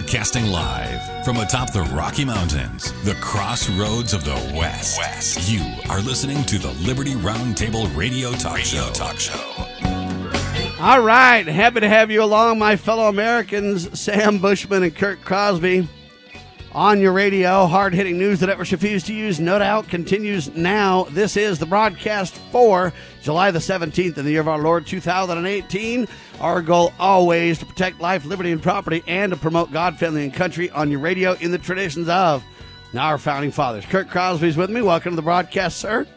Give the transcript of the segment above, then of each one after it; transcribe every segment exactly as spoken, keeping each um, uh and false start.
Broadcasting live from atop the Rocky Mountains, the crossroads of the West. West. You are listening to the Liberty Roundtable Radio Talk Radio Show. Talk Show. All right, happy to have you along, my fellow Americans, Sam Bushman and Kurt Crosby. On your radio, hard-hitting news that Etrush refused to use, no doubt, continues now. This is the broadcast for July the seventeenth in the year of our Lord, two thousand eighteen. Our goal always to protect life, liberty, and property, and to promote God, family, and country on your radio in the traditions of our founding fathers. Kurt Crosby's with me. Welcome to the broadcast, sir.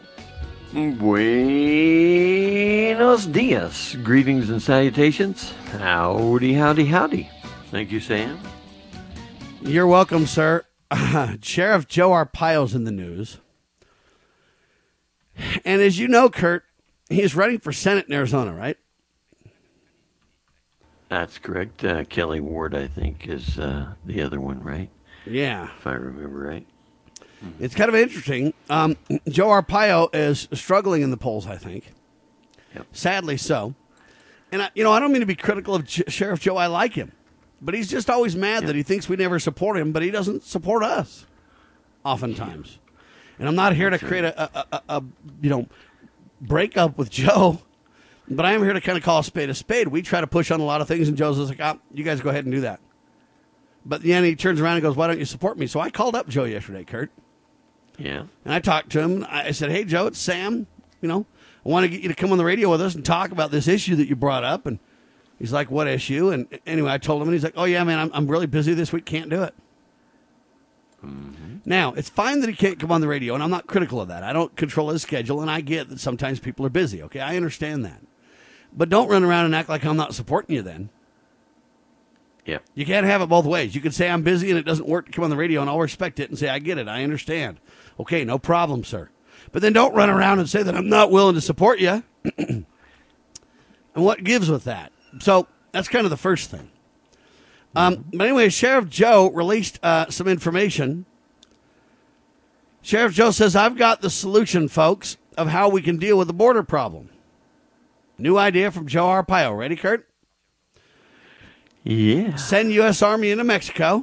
Buenos dias. Greetings and salutations. Howdy, howdy, howdy. Thank you, Sam. You're welcome, sir. Uh, Sheriff Joe Arpaio's in the news. And as you know, Kurt, he's running for Senate in Arizona, right? That's correct. Uh, Kelly Ward, I think, is uh, the other one, right? Yeah. If I remember right. It's kind of interesting. Um, Joe Arpaio is struggling in the polls, I think. Yep. Sadly so. And, I, you know, I don't mean to be critical of J- Sheriff Joe. I like him. But he's just always mad yep. that he thinks we never support him, but he doesn't support us, oftentimes. And I'm not here That's to create a, a, a, a, you know, breakup with Joe, but I am here to kind of call a spade a spade. We try to push on a lot of things, and Joe's just like, oh, you guys go ahead and do that. But then he turns around and goes, why don't you support me? So I called up Joe yesterday, Kurt. Yeah. And I talked to him. I said, hey, Joe, it's Sam. You know, I want to get you to come on the radio with us and talk about this issue that you brought up. And he's like, what issue? And anyway, I told him, and he's like, oh, yeah, man, I'm, I'm really busy this week. Can't do it. Mm-hmm. Now, it's fine that he can't come on the radio, and I'm not critical of that. I don't control his schedule, and I get that sometimes people are busy, okay? I understand that. But don't run around and act like I'm not supporting you then. Yeah. You can't have it both ways. You can say I'm busy and it doesn't work to come on the radio, and I'll respect it and say, I get it, I understand. Okay, no problem, sir. But then don't run around and say that I'm not willing to support you. And what gives with that? So that's kind of the first thing. Um, but anyway, Sheriff Joe released uh, some information. Sheriff Joe says, I've got the solution, folks, of how we can deal with the border problem. New idea from Joe Arpaio. Ready, Kurt? Yeah. Send U S Army into Mexico.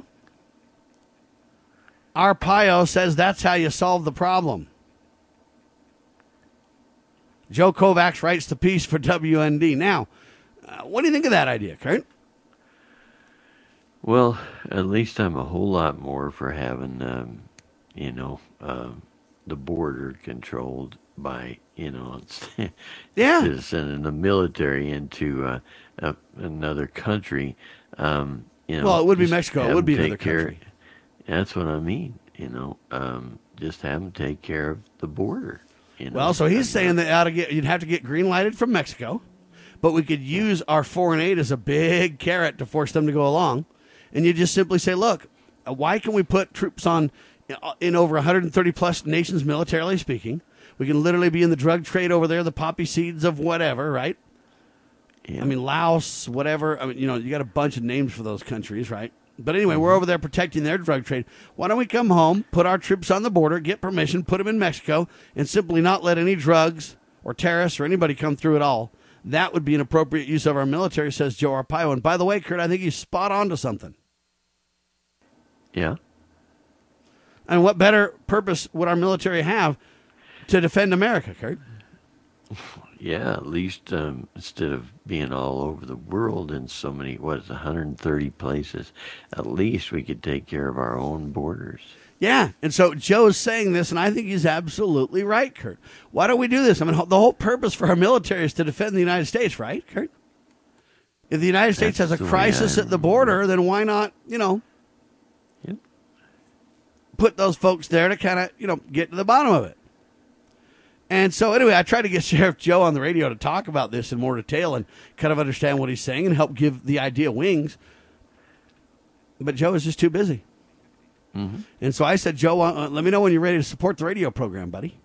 Arpaio says that's how you solve the problem. Joe Kovacs writes the piece for W N D. Now, uh, what do you think of that idea, Kurt? Well, at least I'm a whole lot more for having, um, you know, uh, the border controlled by, you know, yeah. sending the military into uh, a, another country. Um, you know, well, it would be Mexico. It would be another country. Care. That's what I mean. You know, um, just have them take care of the border. You know? Well, so he's saying that ought to get, you'd have to get green lighted from Mexico, but we could use our foreign aid as a big carrot to force them to go along. And you just simply say, look, why can we put troops on in over one hundred thirty plus nations, militarily speaking? We can literally be in the drug trade over there, the poppy seeds of whatever, right? Yeah. I mean, Laos, whatever. I mean, you know, you got a bunch of names for those countries, right? But anyway, mm-hmm. we're over there protecting their drug trade. Why don't we come home, put our troops on the border, get permission, put them in Mexico, and simply not let any drugs or terrorists or anybody come through at all? That would be an appropriate use of our military, says Joe Arpaio. And by the way, Kurt, I think he's spot on to something. Yeah. And what better purpose would our military have to defend America, Kurt? Yeah, at least um, instead of being all over the world in so many, what is it, one hundred thirty places, at least we could take care of our own borders. Yeah, and so Joe's saying this, and I think he's absolutely right, Kurt. Why don't we do this? I mean, the whole purpose for our military is to defend the United States, right, Kurt? If the United States That's has a the crisis at the border, then why not, you know, yep. put those folks there to kind of, you know, get to the bottom of it. And so anyway, I tried to get Sheriff Joe on the radio to talk about this in more detail and kind of understand what he's saying and help give the idea wings. But Joe is just too busy. Mm-hmm. And so I said, Joe, uh, let me know when you're ready to support the radio program, buddy.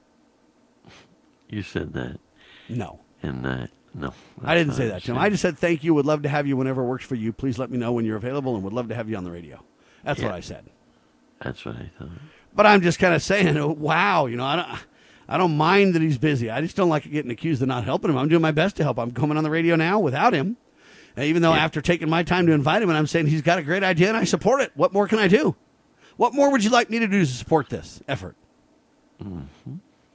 You said that. No. And that, no. I didn't say that to him. I just said, thank you. Would love to have you whenever it works for you. Please let me know when you're available and would love to have you on the radio. That's yeah. what I said. That's what I thought. But I'm just kind of saying, wow, you know, I don't... I don't mind that he's busy. I just don't like getting accused of not helping him. I'm doing my best to help. I'm coming on the radio now without him. Even though Yeah. after taking my time to invite him, and I'm saying he's got a great idea and I support it. What more can I do? What more would you like me to do to support this effort? Mm-hmm.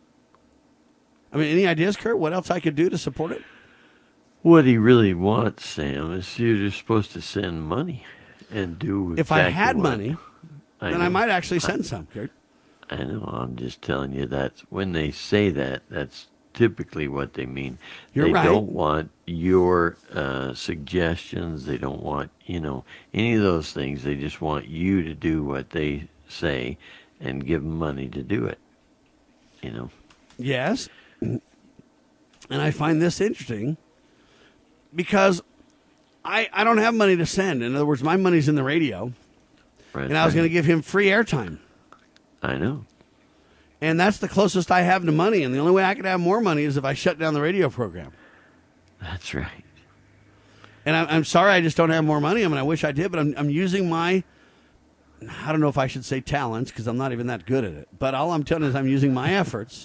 I mean, any ideas, Kurt? What else I could do to support it? What he really wants, Sam, is you're just supposed to send money and do. If I exactly had what- money, I then I know. might actually send some, Kurt. I know. I'm just telling you that when they say that, that's typically what they mean. You're they right. don't want your uh, suggestions. They don't want, you know, any of those things. They just want you to do what they say and give them money to do it. You know. Yes. And I find this interesting because I, I don't have money to send. In other words, my money's in the radio, Right. and I was going to give him free airtime. I know. And that's the closest I have to money. And the only way I could have more money is if I shut down the radio program. That's right. And I'm, I'm sorry I just don't have more money. I mean, I wish I did, but I'm, I'm using my, I don't know if I should say talents because I'm not even that good at it. But all I'm telling you is I'm using my efforts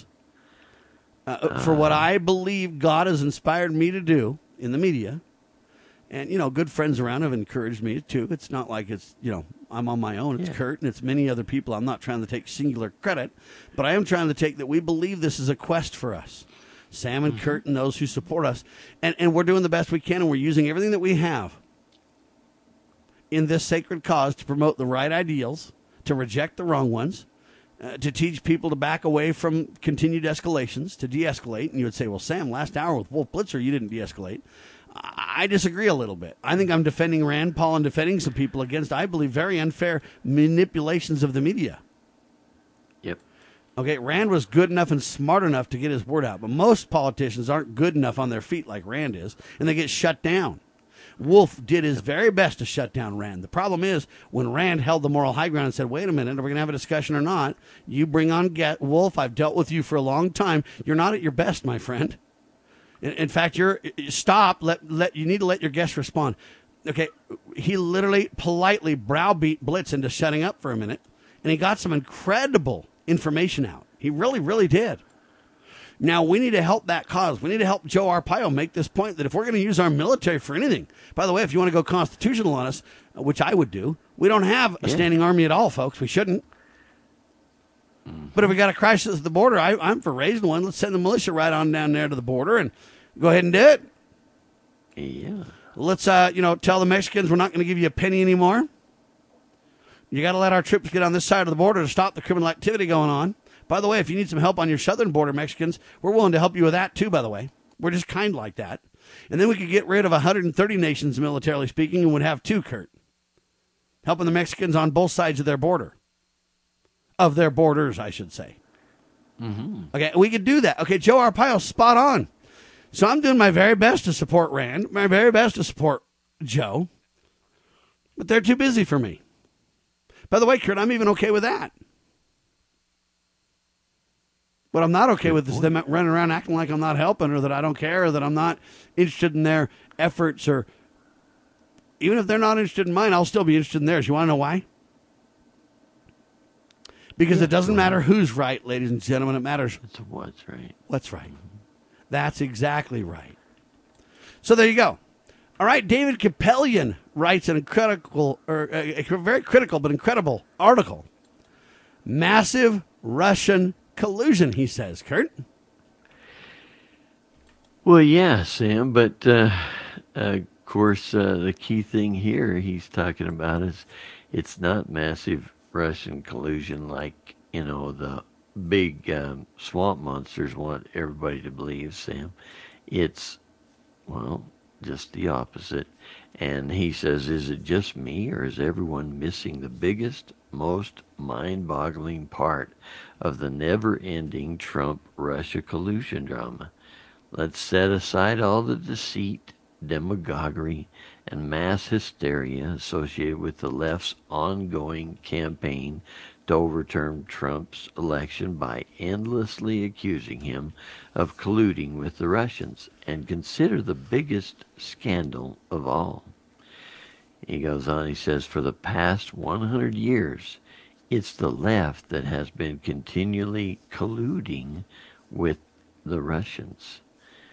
uh, for what I believe God has inspired me to do in the media. And, you know, good friends around have encouraged me, too. It's not like it's, you know, I'm on my own. It's Yeah. Kurt and it's many other people. I'm not trying to take singular credit, but I am trying to take that we believe this is a quest for us. Sam and Kurt and those who support us. And, and we're doing the best we can, and we're using everything that we have in this sacred cause to promote the right ideals, to reject the wrong ones, uh, to teach people to back away from continued escalations, to de-escalate. And you would say, well, Sam, last hour with Wolf Blitzer, you didn't de-escalate. I disagree a little bit. I think I'm defending Rand Paul and defending some people against, I believe, very unfair manipulations of the media. Yep. Okay, Rand was good enough and smart enough to get his word out, but most politicians aren't good enough on their feet like Rand is, and they get shut down. Wolf did his very best to shut down Rand. The problem is, when Rand held the moral high ground and said, wait a minute, are we going to have a discussion or not? You bring on Get Wolf. I've dealt with you for a long time. You're not at your best, my friend. In, in fact, you're stop. Let let you need to let your guests respond. Okay, he literally politely browbeat Blitz into shutting up for a minute, and he got some incredible information out. He really, really did. Now, we need to help that cause. We need to help Joe Arpaio make this point that if we're going to use our military for anything, by the way, if you want to go constitutional on us, which I would do, we don't have a Yeah. standing army at all, folks. We shouldn't. But if we got a crisis at the border, I, I'm for raising one. Let's send the militia right on down there to the border and go ahead and do it. Yeah. Let's, uh, you know, tell the Mexicans we're not going to give you a penny anymore. You got to let our troops get on this side of the border to stop the criminal activity going on. By the way, if you need some help on your southern border, Mexicans, we're willing to help you with that too, by the way. We're just kind like that. And then we could get rid of one hundred thirty nations, militarily speaking, and would have two, Kurt. Helping the Mexicans on both sides of their border. Of their borders, I should say. Mm-hmm. Okay, we could do that. Okay, Joe Arpaio's spot on. So I'm doing my very best to support Rand, my very best to support Joe. But they're too busy for me. By the way, Kurt, I'm even okay with that. What I'm not okay with is them running around acting like I'm not helping or that I don't care or that I'm not interested in their efforts, or even if they're not interested in mine, I'll still be interested in theirs. You want to know why? Because it doesn't matter who's right, ladies and gentlemen. It matters That's what's right. what's right. That's exactly right. So there you go. All right, David Kapelian writes an incredible, or a, a very critical but incredible article. Massive Russian collusion, he says. Kurt? Well, yeah, Sam, but uh, uh, of course, uh, the key thing here he's talking about is it's not massive Russian collusion like, you know, the big um, swamp monsters want everybody to believe, Sam. It's, well, just the opposite. And he says, is it just me, or is everyone missing the biggest, most mind-boggling part of the never-ending Trump-Russia collusion drama? Let's set aside all the deceit, demagoguery, and mass hysteria associated with the left's ongoing campaign to overturn Trump's election by endlessly accusing him of colluding with the Russians, and consider the biggest scandal of all. He goes on, he says, for the past one hundred years, it's the left that has been continually colluding with the Russians.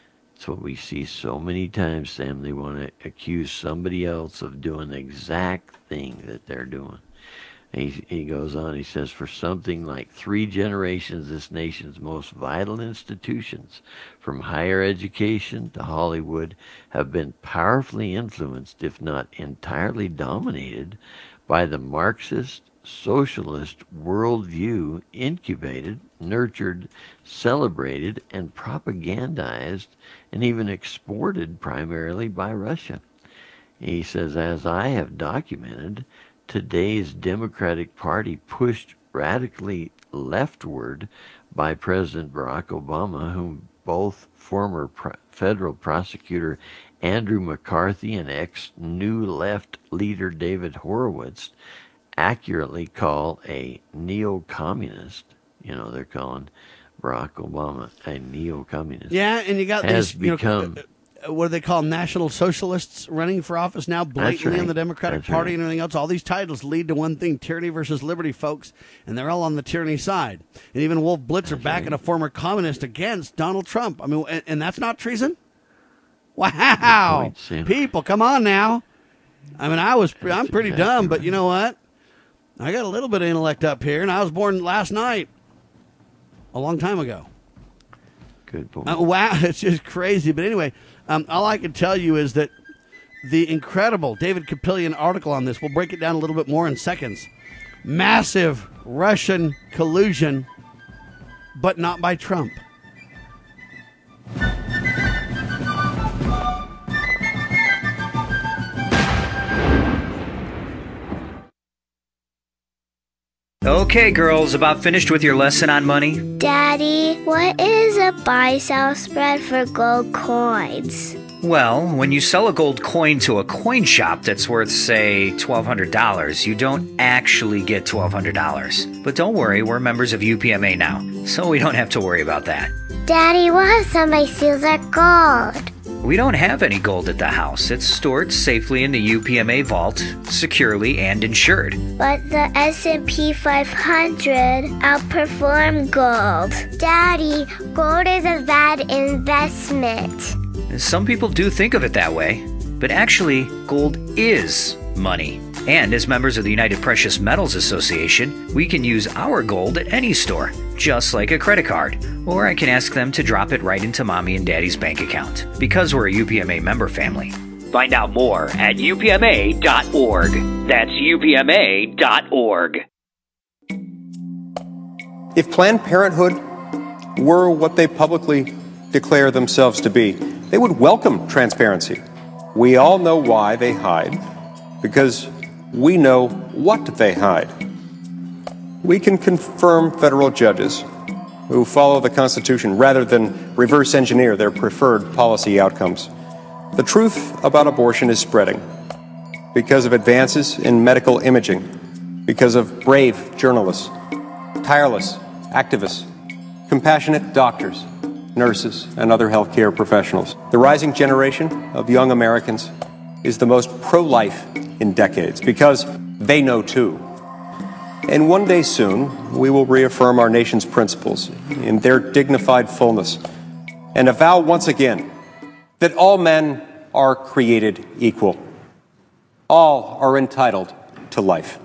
That's what we see so many times, Sam. They want to accuse somebody else of doing the exact thing that they're doing. He, he goes on, he says, for something like three generations, this nation's most vital institutions, from higher education to Hollywood, have been powerfully influenced, if not entirely dominated, by the Marxist, socialist worldview incubated, nurtured, celebrated, and propagandized, and even exported primarily by Russia. He says, as I have documented, today's Democratic Party pushed radically leftward by President Barack Obama, whom both former pro- federal prosecutor Andrew McCarthy and ex-New Left leader David Horowitz accurately call a neo-communist. You know, they're calling Barack Obama a neo-communist. Yeah, and you got has these, you become... know, what do they call National Socialists running for office now, blatantly right. in the Democratic That's Party right. and everything else. All these titles lead to one thing: tyranny versus liberty, folks, and they're all on the tyranny side. And even Wolf Blitzer That's backing right. a former communist against Donald Trump. I mean, and, and that's not treason? Wow. point, Sam. People, come on now. I mean, I was, That's I'm pretty exactly dumb, but right. you know what? I got a little bit of intellect up here, and I was born last night, a long time ago. Good point. Uh, wow, it's just crazy. But anyway, um, all I can tell you is that the incredible David Kapilian article on this, we'll break it down a little bit more in seconds. Massive Russian collusion, but not by Trump. Okay, girls, about finished with your lesson on money? Daddy, what is a buy-sell spread for gold coins? Well, when you sell a gold coin to a coin shop that's worth, say, twelve hundred dollars, you don't actually get twelve hundred dollars. But don't worry, we're members of U P M A now, so we don't have to worry about that. Daddy, what if somebody steals our gold? We don't have any gold at the house. It's stored safely in the U P M A vault, securely and insured. But the S and P five hundred outperformed gold. Daddy, gold is a bad investment. Some people do think of it that way, but actually, gold is money. And as members of the United Precious Metals Association, we can use our gold at any store, just like a credit card. Or I can ask them to drop it right into Mommy and Daddy's bank account, because we're a U P M A member family. Find out more at U P M A dot org. That's U P M A dot org. If Planned Parenthood were what they publicly declare themselves to be, they would welcome transparency. We all know why they hide, because we know what they hide. We can confirm federal judges who follow the Constitution rather than reverse engineer their preferred policy outcomes. The truth about abortion is spreading because of advances in medical imaging, because of brave journalists, tireless activists, compassionate doctors, nurses, and other healthcare professionals. The rising generation of young Americans is the most pro-life in decades because they know too. And one day soon, we will reaffirm our nation's principles in their dignified fullness and avow once again that all men are created equal. All are entitled to life.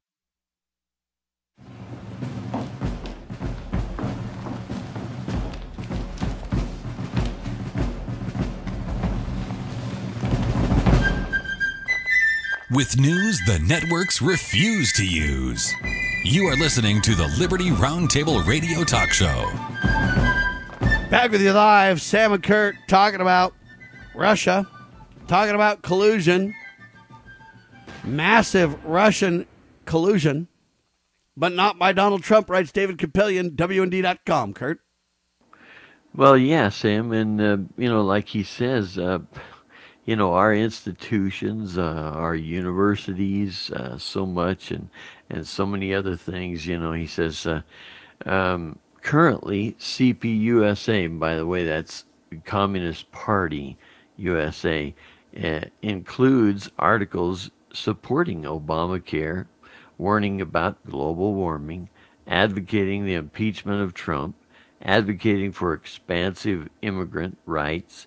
With news the networks refuse to use. You are listening to the Liberty Roundtable Radio Talk Show. Back with you live, Sam and Kurt talking about Russia, talking about collusion, massive Russian collusion, but not by Donald Trump, writes David Kapilian, W N D dot com. Kurt? Well, yeah, Sam, and, uh, you know, like he says, uh, you know, our institutions, uh, our universities, uh, so much, and, and so many other things, you know, he says, uh, um, currently, C P U S A, by the way, that's Communist Party U S A, uh, includes articles supporting Obamacare, warning about global warming, advocating the impeachment of Trump, advocating for expansive immigrant rights,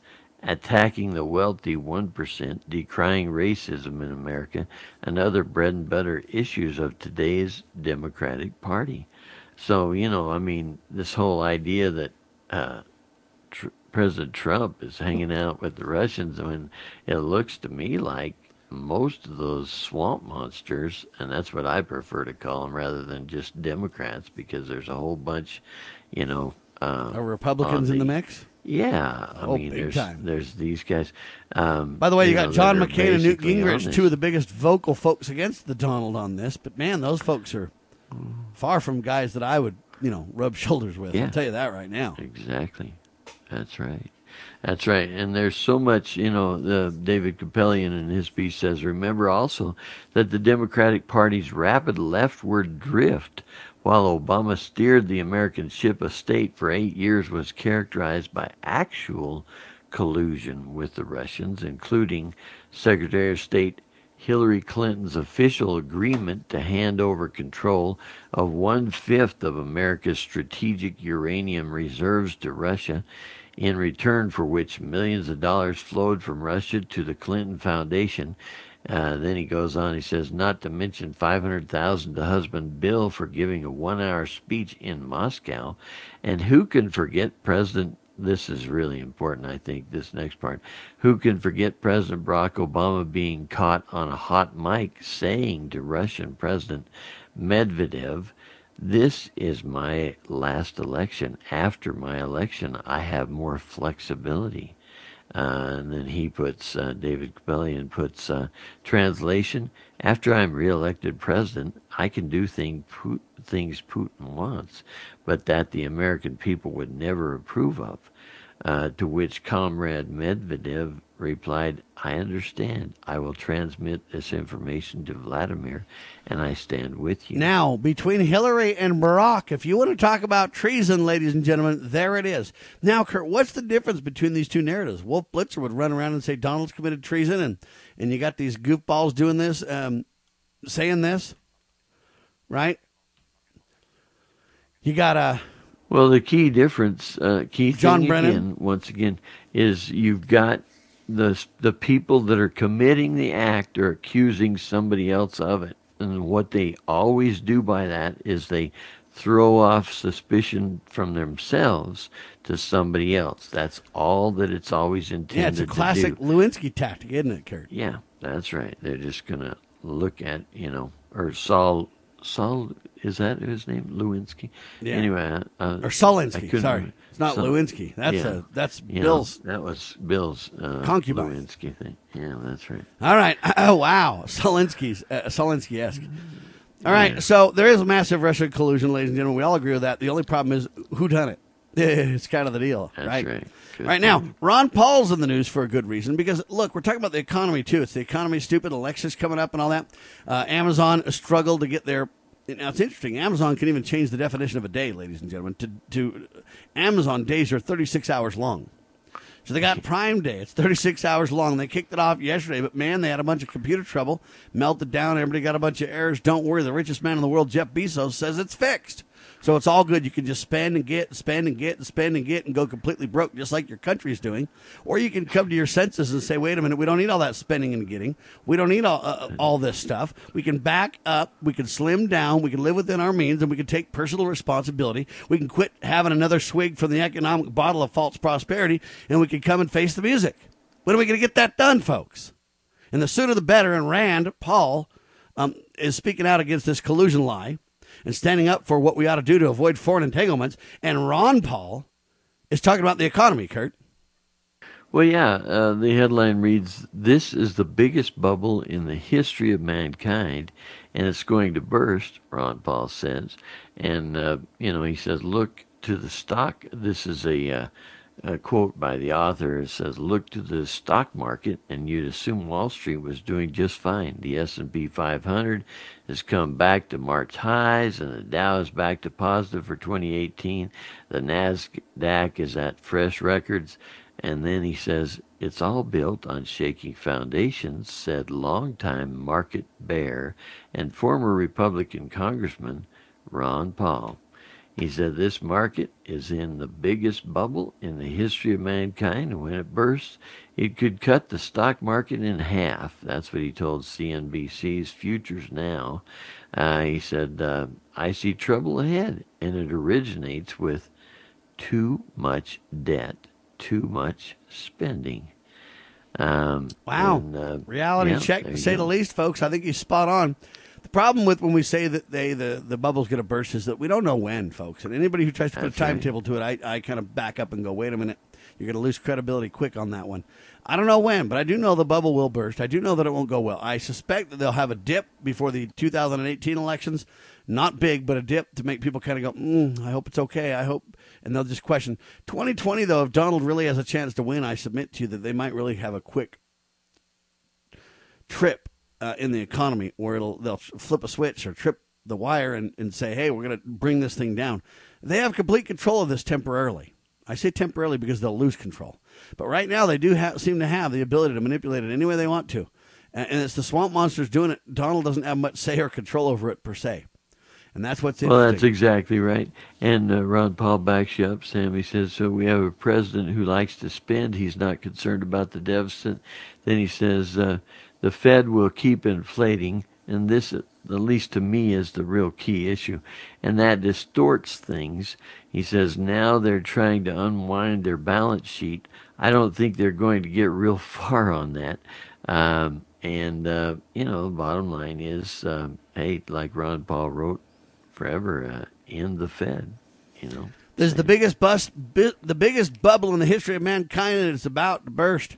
attacking the wealthy one percent, decrying racism in America, and other bread and butter issues of today's Democratic Party. So, you know, I mean, this whole idea that uh, tr- President Trump is hanging out with the Russians, I mean, it looks to me like most of those swamp monsters, and that's what I prefer to call them rather than just Democrats, because there's a whole bunch, you know. Uh, Are Republicans the, in the mix? Yeah, I oh, mean, big there's time. there's these guys. Um, By the way, you, you know, got John that are McCain and Newt basically Gingrich, on two this. of the biggest vocal folks against the Donald on this. But man, those folks are far from guys that I would, you know, rub shoulders with. Yeah. I'll tell you that right now. Exactly. That's right. That's right. And there's so much, you know, the David Capellian in his piece says, remember also that the Democratic Party's rapid leftward drift while Obama steered the American ship of state for eight years was characterized by actual collusion with the Russians, including Secretary of State Hillary Clinton's official agreement to hand over control of one-fifth of America's strategic uranium reserves to Russia, in return for which millions of dollars flowed from Russia to the Clinton Foundation. Uh, then he goes on, he says, not to mention five hundred thousand dollars to husband Bill for giving a one-hour speech in Moscow. And who can forget President, this is really important, I think, this next part, who can forget President Barack Obama being caught on a hot mic saying to Russian President Medvedev, this is my last election. After my election, I have more flexibility. Uh, and then he puts, uh, David Capellian puts, uh, translation, after I'm reelected president, I can do thing, Pu- things Putin wants, but that the American people would never approve of. Uh, to which Comrade Medvedev replied, I understand. I will transmit this information to Vladimir, and I stand with you. Now, between Hillary and Barack, if you want to talk about treason, ladies and gentlemen, there it is. Now, Kurt, what's the difference between these two narratives? Wolf Blitzer would run around and say Donald's committed treason, and, and you got these goofballs doing this, um, saying this, right? You got a... Well, the key difference, uh, key John thing Brennan. again, once again, is you've got the the people that are committing the act are accusing somebody else of it, and what they always do by that is they throw off suspicion from themselves to somebody else. That's all that it's always intended to do. Yeah, it's a classic Lewinsky tactic, isn't it, Kurt? Yeah, that's right. They're just gonna look at, you know, or Saul. Saul, is that his name? Lewinsky? Yeah. Anyway. Uh, Or Solinsky, I couldn't sorry. remember. It's not Sol- Lewinsky. That's yeah. a, that's Yeah, Bill's. that was Bill's uh, concubine. Lewinsky thing. Yeah, that's right. All right. Oh, wow. Solinsky's, uh, Solinsky-esque. All right. Yeah. So there is a massive Russian collusion, ladies and gentlemen. We all agree with that. The only problem is who done it. It's kind of the deal, That's right? right. Good Right now, point. Ron Paul's in the news for a good reason because, look, we're talking about the economy, too. It's the economy, stupid, elections coming up and all that. Uh, Amazon struggled to get their... Now, it's interesting. Amazon can even change the definition of a day, ladies and gentlemen. To, to Amazon, days are thirty-six hours long. So they got Prime Day. It's thirty-six hours long. They kicked it off yesterday, but, man, they had a bunch of computer trouble, melted down. Everybody got a bunch of errors. Don't worry. The richest man in the world, Jeff Bezos, says it's fixed. So it's all good. You can just spend and get, spend and get, and spend and get, and go completely broke, just like your country's doing. Or you can come to your senses and say, wait a minute, we don't need all that spending and getting. We don't need all, uh, all this stuff. We can back up. We can slim down. We can live within our means, and we can take personal responsibility. We can quit having another swig from the economic bottle of false prosperity, and we can come and face the music. When are we going to get that done, folks? And the sooner the better. And Rand Paul um, is speaking out against this collusion lie and standing up for what we ought to do to avoid foreign entanglements. And Ron Paul is talking about the economy, Kurt. Well, yeah, uh, the headline reads, this is the biggest bubble in the history of mankind, and it's going to burst, Ron Paul says. And, uh, you know, he says, look to the stock. This is a, uh, a quote by the author. It says, look to the stock market, and you'd assume Wall Street was doing just fine. The S and P five hundred has come back to March highs, and the Dow is back to positive for twenty eighteen. The NASDAQ is at fresh records. And then he says, it's all built on shaky foundations, said longtime market bear and former Republican Congressman Ron Paul. He said this market is in the biggest bubble in the history of mankind, and when it bursts, it could cut the stock market in half. That's what he told C N B C's Futures Now. Uh, he said, uh, I see trouble ahead, and it originates with too much debt, too much spending. Um, wow. And, uh, Reality yeah, check, to say the least, folks. I think he's spot on. The problem with when we say that they the, the bubble's going to burst is that we don't know when, folks. And anybody who tries to put That's a timetable right. to it, I, I kind of back up and go, wait a minute. You're going to lose credibility quick on that one. I don't know when, but I do know the bubble will burst. I do know that it won't go well. I suspect that they'll have a dip before the two thousand eighteen elections. Not big, but a dip to make people kind of go, mm, I hope it's okay. I hope. And they'll just question. twenty twenty, though, if Donald really has a chance to win, I submit to you that they might really have a quick trip uh, in the economy where it'll they'll flip a switch or trip the wire and, and say, hey, we're going to bring this thing down. They have complete control of this temporarily. I say temporarily because they'll lose control. But right now they do have, seem to have the ability to manipulate it any way they want to. And, and it's the swamp monsters doing it. Donald doesn't have much say or control over it per se. And that's what's interesting. Well, that's exactly right. And uh, Ron Paul backs you up, Sam. He says, so we have a president who likes to spend. He's not concerned about the deficit. Then he says, uh, the Fed will keep inflating. And this, at least to me, is the real key issue. And that distorts things. He says now they're trying to unwind their balance sheet. I don't think they're going to get real far on that. Um, and, uh, you know, the bottom line is, um, hey, like Ron Paul wrote, forever uh, in the Fed, you know. This is the biggest bust, bi- the biggest bubble in the history of mankind, and it's about to burst.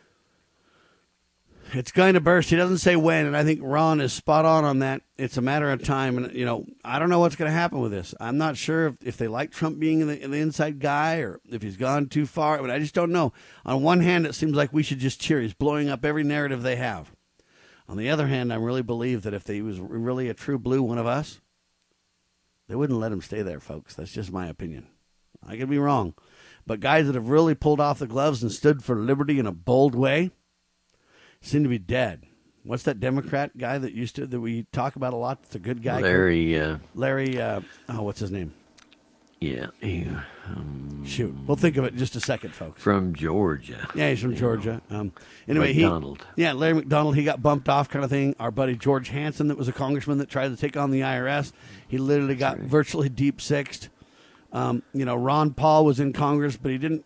It's going to burst. He doesn't say when, and I think Ron is spot on on that. It's a matter of time, and you know, I don't know what's going to happen with this. I'm not sure if, if they like Trump being the, the inside guy or if he's gone too far. But I just don't know. On one hand, it seems like we should just cheer. He's blowing up every narrative they have. On the other hand, I really believe that if he was really a true blue one of us, they wouldn't let him stay there, folks. That's just my opinion. I could be wrong. But guys that have really pulled off the gloves and stood for liberty in a bold way seem to be dead. What's that Democrat guy that used to, that we talk about a lot? That's a good guy. Larry. Uh, Larry, uh, oh, what's his name? Yeah. He, um, Shoot. We'll think of it in just a second, folks. From Georgia. Yeah, he's from Georgia. Um, anyway, McDonald. He, yeah, Larry McDonald, he got bumped off kind of thing. Our buddy George Hansen, that was a congressman that tried to take on the I R S, he literally got right. virtually deep sixed. Um, you know, Ron Paul was in Congress, but he didn't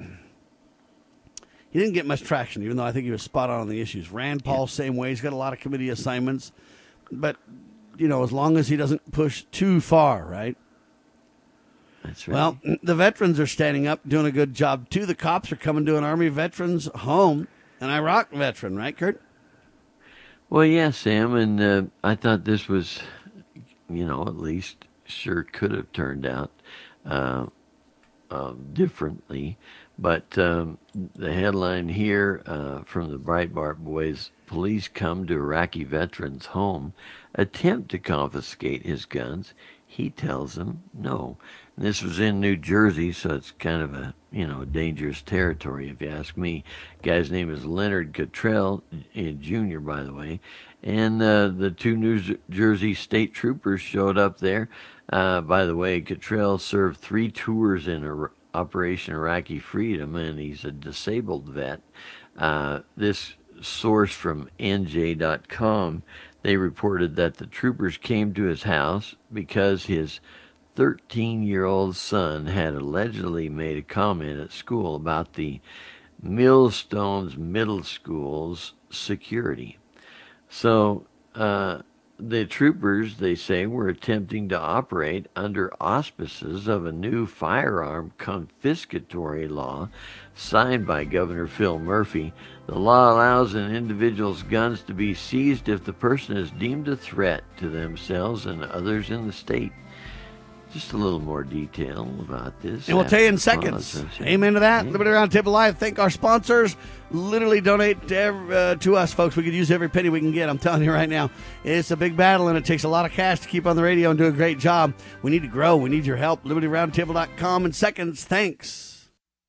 he didn't get much traction, even though I think he was spot on on the issues. Rand Paul, yeah. same way. He's got a lot of committee assignments. But, you know, as long as he doesn't push too far, right? That's right. Well, the veterans are standing up, doing a good job, too. The cops are coming to an Army veterans home, an Iraq veteran, right, Kurt? Well, yeah, Sam, and uh, I thought this was, you know, at least sure could have turned out uh, uh, differently. But um, the headline here uh, from the Breitbart Boys, police come to Iraqi veteran's home, attempt to confiscate his guns. He tells them no. And this was in New Jersey, so it's kind of a, you know, dangerous territory, if you ask me. Guy's name is Leonard Cottrell, Junior, by the way. And uh, the two New Jersey state troopers showed up there. Uh, by the way, Cottrell served three tours in a Operation Iraqi Freedom, and he's a disabled vet. Uh, this source from N J dot com, they reported that the troopers came to his house because his thirteen-year-old son had allegedly made a comment at school about the Millstones Middle School's security. So uh, the troopers, they say, were attempting to operate under auspices of a new firearm confiscatory law signed by Governor Phil Murphy. The law allows an individual's guns to be seized if the person is deemed a threat to themselves and others in the state. Just a little more detail about this. And we'll tell you in seconds. Amen to that. Yeah. Liberty Roundtable Live. Thank our sponsors. Literally donate to, every, uh, to us, folks. We could use every penny we can get. I'm telling you right now. It's a big battle, and it takes a lot of cash to keep on the radio and do a great job. We need to grow. We need your help. Liberty Roundtable dot com in seconds. Thanks.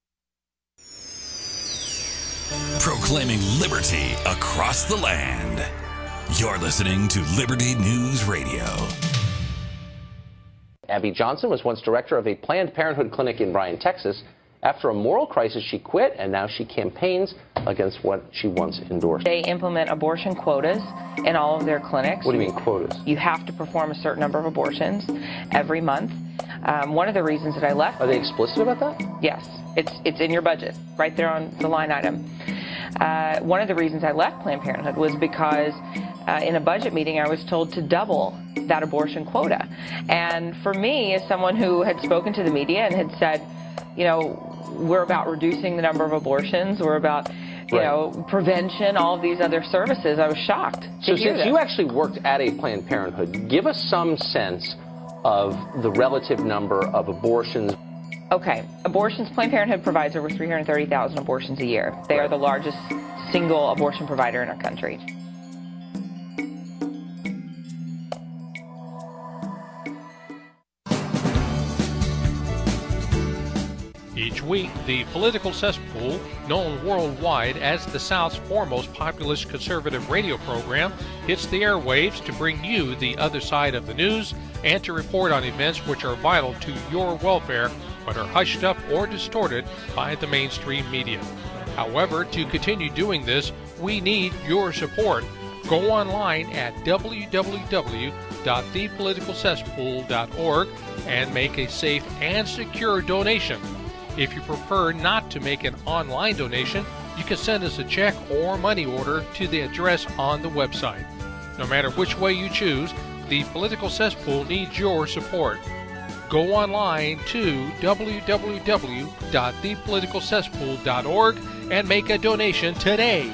Proclaiming liberty across the land. You're listening to Liberty News Radio. Abby Johnson was once director of a Planned Parenthood clinic in Bryan, Texas. After a moral crisis, she quit, and now she campaigns against what she once endorsed. They implement abortion quotas in all of their clinics. What do you mean quotas? You have to perform a certain number of abortions every month. Um, one of the reasons that I left... Are they explicit about that? Yes. It's, it's in your budget, right there on the line item. Uh, one of the reasons I left Planned Parenthood was because uh, in a budget meeting I was told to double that abortion quota. And for me, as someone who had spoken to the media and had said, you know, we're about reducing the number of abortions, we're about, you right. know, prevention, all of these other services, I was shocked to So hear since this. you actually worked at a Planned Parenthood, give us some sense of the relative number of abortions. Okay, abortions, Planned Parenthood provides over three hundred thirty thousand abortions a year. They are the largest single abortion provider in our country. Each week, the Political Cesspool, known worldwide as the South's foremost populist conservative radio program, hits the airwaves to bring you the other side of the news and to report on events which are vital to your welfare but are hushed up or distorted by the mainstream media. However, to continue doing this, we need your support. Go online at w w w dot the political cesspool dot org and make a safe and secure donation. If you prefer not to make an online donation, you can send us a check or money order to the address on the website. No matter which way you choose, the Political Cesspool needs your support. Go online to w w w dot the political cesspool dot org and make a donation today.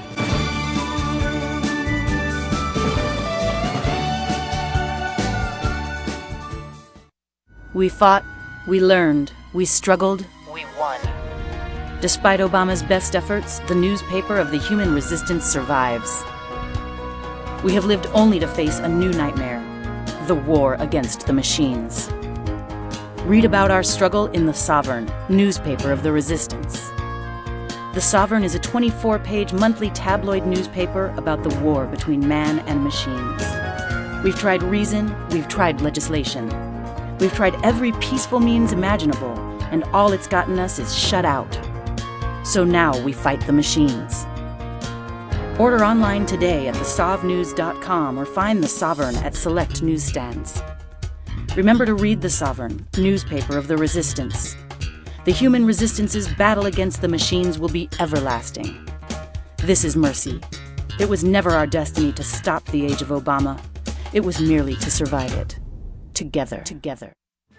We fought, we learned, we struggled, We won. Despite Obama's best efforts, the newspaper of the human resistance survives. We have lived only to face a new nightmare, the war against the machines. Read about our struggle in The Sovereign, newspaper of the resistance. The Sovereign is a twenty-four page monthly tabloid newspaper about the war between man and machines. We've tried reason, we've tried legislation. We've tried every peaceful means imaginable, and all it's gotten us is shut out. So now we fight the machines. Order online today at the sov news dot com or find The Sovereign at select newsstands. Remember to read The Sovereign, newspaper of the resistance. The human resistance's battle against the machines will be everlasting. This is mercy. It was never our destiny to stop the age of Obama. It was merely to survive it. Together. Together.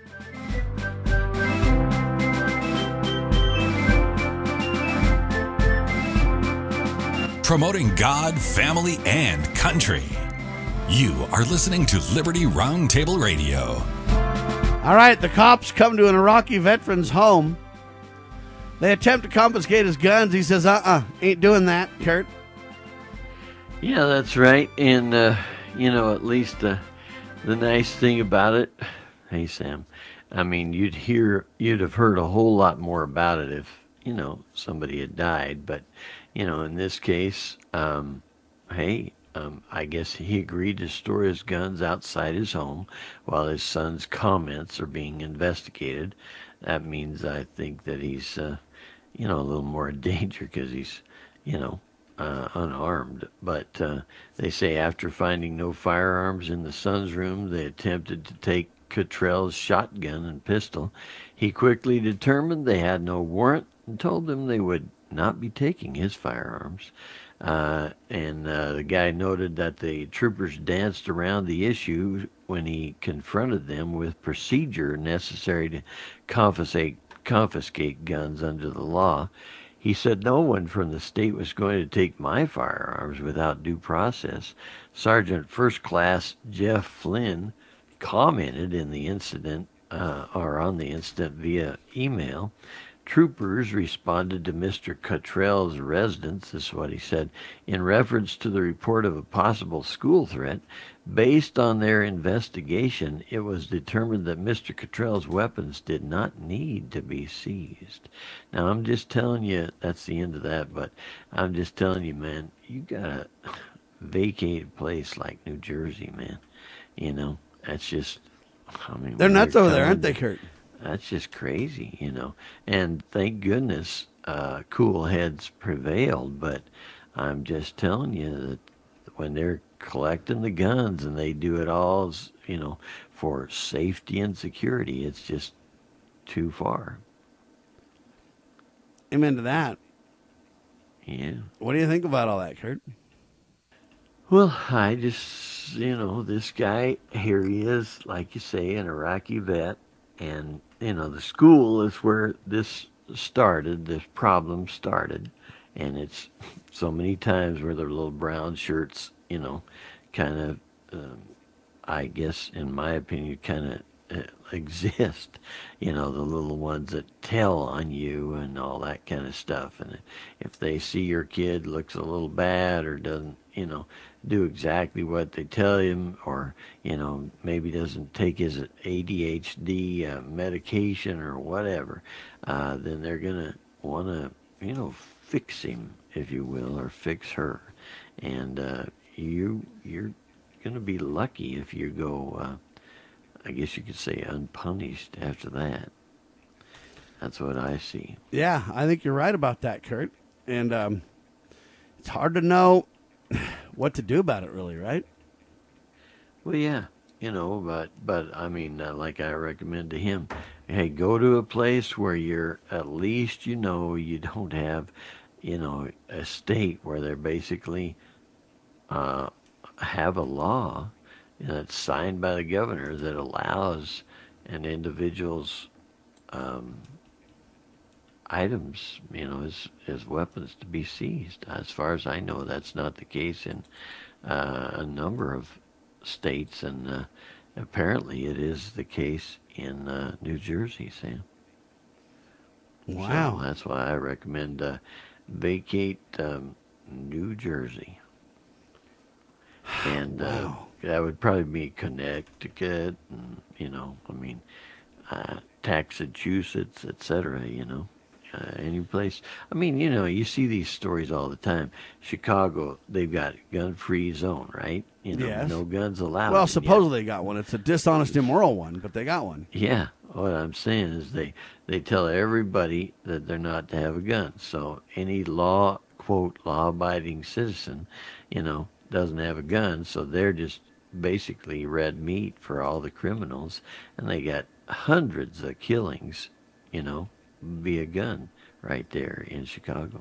Promoting God, family, and country. You are listening to Liberty Roundtable Radio. All right, the cops come to an Iraqi veteran's home. They attempt to confiscate his guns. He says, uh-uh, ain't doing that, Kurt. Yeah, that's right. And, uh, you know, at least uh, the nice thing about it, hey, Sam, I mean, you'd hear, you'd have heard a whole lot more about it if, you know, somebody had died. But, you know, in this case, um, hey, Um, I guess he agreed to store his guns outside his home while his son's comments are being investigated. That means I think that he's, uh, you know, a little more in danger because he's, you know, uh, unarmed. But uh, they say after finding no firearms in the son's room, they attempted to take Cottrell's shotgun and pistol. He quickly determined they had no warrant and told them they would not be taking his firearms. Uh, and uh, the guy noted that the troopers danced around the issue when he confronted them with procedure necessary to confiscate, confiscate guns under the law. He said no one from the state was going to take my firearms without due process. Sergeant First Class Jeff Flynn commented in the incident, uh, or on the incident via email. Troopers responded to Mister Cottrell's residence, this is what he said, in reference to the report of a possible school threat. Based on their investigation, it was determined that Mister Cottrell's weapons did not need to be seized. Now, I'm just telling you, that's the end of that, but I'm just telling you, man, you gotta vacate a place like New Jersey, man. You know, that's just, I mean, they're nuts over there, coming, aren't they, Kurt? That's just crazy, you know. And thank goodness uh, cool heads prevailed. But I'm just telling you that when they're collecting the guns and they do it all, you know, for safety and security, it's just too far. Amen to that. Yeah. What do you think about all that, Kurt? Well, I just, you know, this guy, here he is, like you say, an Iraqi vet. And, you know, the school is where this started, this problem started. And it's so many times where the little brown shirts, you know, kind of, um, I guess, in my opinion, kind of uh, exist. You know, the little ones that tell on you and all that kind of stuff. And if they see your kid looks a little bad or doesn't, you know, do exactly what they tell him, or, you know, maybe doesn't take his A D H D uh, medication or whatever, uh, then they're going to want to, you know, fix him, if you will, or fix her. And uh, you, you're going to be lucky if you go, uh, I guess you could say, unpunished after that. That's what I see. Yeah, I think you're right about that, Kurt. And um, it's hard to know what to do about it, really, right? Well, yeah, you know, but, but I mean, uh, like I recommend to him, hey, go to a place where you're, at least, you know, you don't have, you know, a state where they're basically uh, have a law that's signed by the governor that allows an individual's um, items, you know, as, as weapons to be seized. As far as I know, that's not the case in uh, a number of states, and uh, apparently it is the case in uh, New Jersey, Sam. Wow. So that's why I recommend uh, vacate um, New Jersey. And uh, wow. that would probably be Connecticut, and, you know, I mean, uh, Massachusetts, et cetera, you know. Uh, any place. I mean, you know, you see these stories all the time. Chicago, they've got gun-free zone, right? You know, yes. No guns allowed. Well, supposedly they got one. It's a dishonest, immoral one, but they got one. Yeah. What I'm saying is they, they tell everybody that they're not to have a gun. So any law, quote, law-abiding citizen, you know, doesn't have a gun. So they're just basically red meat for all the criminals. And they got hundreds of killings, you know, via gun right there in Chicago.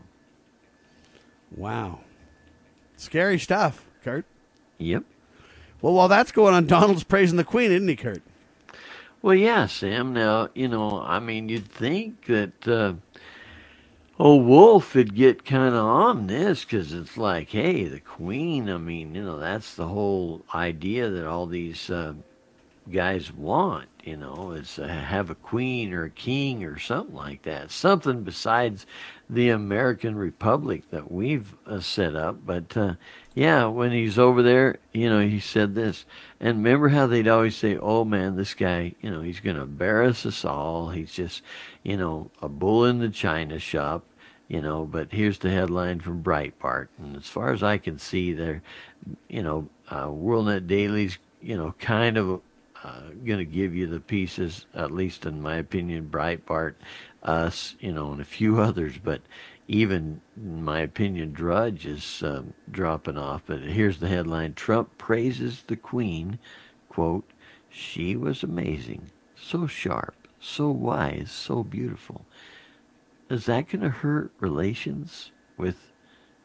Wow. Scary stuff, Kurt. Yep. Well, while that's going on, Donald's praising the Queen, isn't he, Kurt? Well, yeah, Sam. Now, you know, I mean, you'd think that uh, old Wolf would get kind of on this, because it's like, hey, the Queen, I mean, you know, that's the whole idea that all these uh, guys want, you know, is to have a queen or a king or something like that. Something besides the American Republic that we've uh, set up. But, uh, yeah, when he's over there, you know, he said this. And remember how they'd always say, oh, man, this guy, you know, he's going to embarrass us all. He's just, you know, a bull in the china shop, you know. But here's the headline from Breitbart. And as far as I can see, they're, you know, uh, WorldNet Daily's, you know, kind of Uh, going to give you the pieces, at least in my opinion, Breitbart, us, you know, and a few others. But even, in my opinion, Drudge is um, dropping off. But here's the headline. Trump praises the Queen, quote, she was amazing, so sharp, so wise, so beautiful. Is that going to hurt relations with,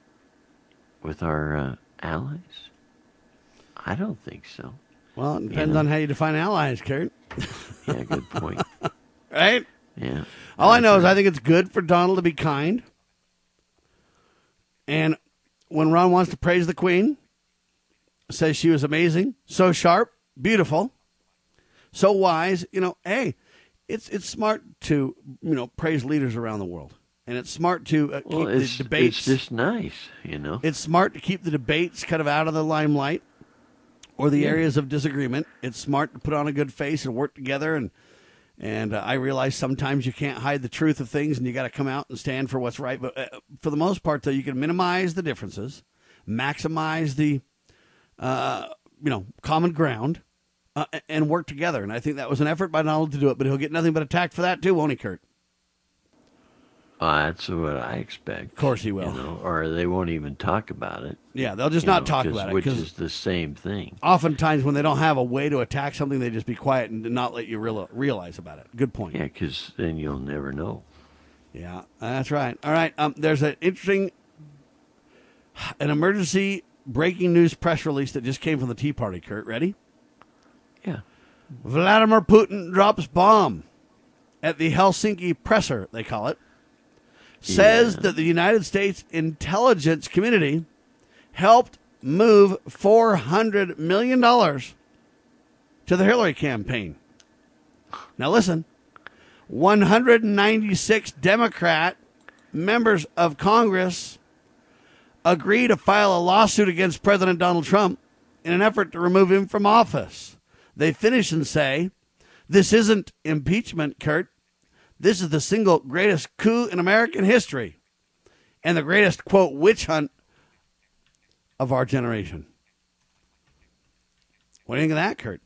with our uh, allies? I don't think so. Well, it depends you know? on how you define allies, Kurt. Yeah, good point. Right? Yeah. All I know is I think it's good for Donald to be kind. And when Ron wants to praise the Queen, says she was amazing, so sharp, beautiful, so wise, you know, hey, it's it's smart to, you know, praise leaders around the world. And it's smart to uh, well, keep it's, the debates. It's just nice, you know. It's smart to keep the debates kind of out of the limelight or the Yeah. areas of disagreement. It's smart to put on a good face and work together. And and uh, I realize sometimes you can't hide the truth of things and you got to come out and stand for what's right. But uh, for the most part, though, you can minimize the differences, maximize the, uh, you know, common ground, uh, and work together. And I think that was an effort by Donald to do it, but he'll get nothing but attacked for that too, won't he, Kurt? Uh, that's what I expect. Of course he will. You know, or they won't even talk about it. Yeah, they'll just not know, talk about it. Which is the same thing. Oftentimes when they don't have a way to attack something, they just be quiet and not let you real, realize about it. Good point. Yeah, because then you'll never know. Yeah, that's right. All right, um, there's an interesting, an emergency breaking news press release that just came from the Tea Party, Kurt. Ready? Yeah. Vladimir Putin drops bomb at the Helsinki presser, they call it. Says yeah. that the United States intelligence community helped move four hundred million dollars to the Hillary campaign. Now listen, one hundred ninety-six Democrat members of Congress agree to file a lawsuit against President Donald Trump in an effort to remove him from office. They finish and say, this isn't impeachment, Kurt. This is the single greatest coup in American history and the greatest, quote, witch hunt of our generation. What do you think of that, Kurt?